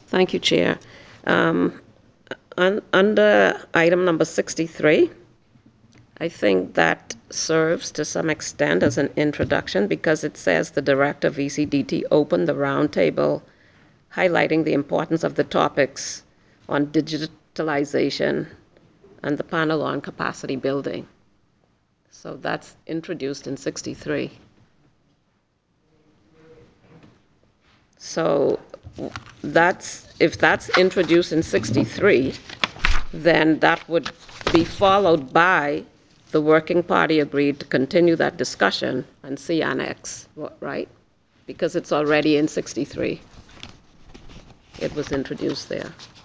Thank you, Chair. Under item number 63, I think that serves to some extent as an introduction because it says the director of ECDT opened the roundtable highlighting the importance of the topics on digitalization and the panel on capacity building. So that's introduced in 63. So if that's introduced in 63, then that would be followed by the working party agreed to continue that discussion and see Annex, right? Because it's already in 63. It was introduced there.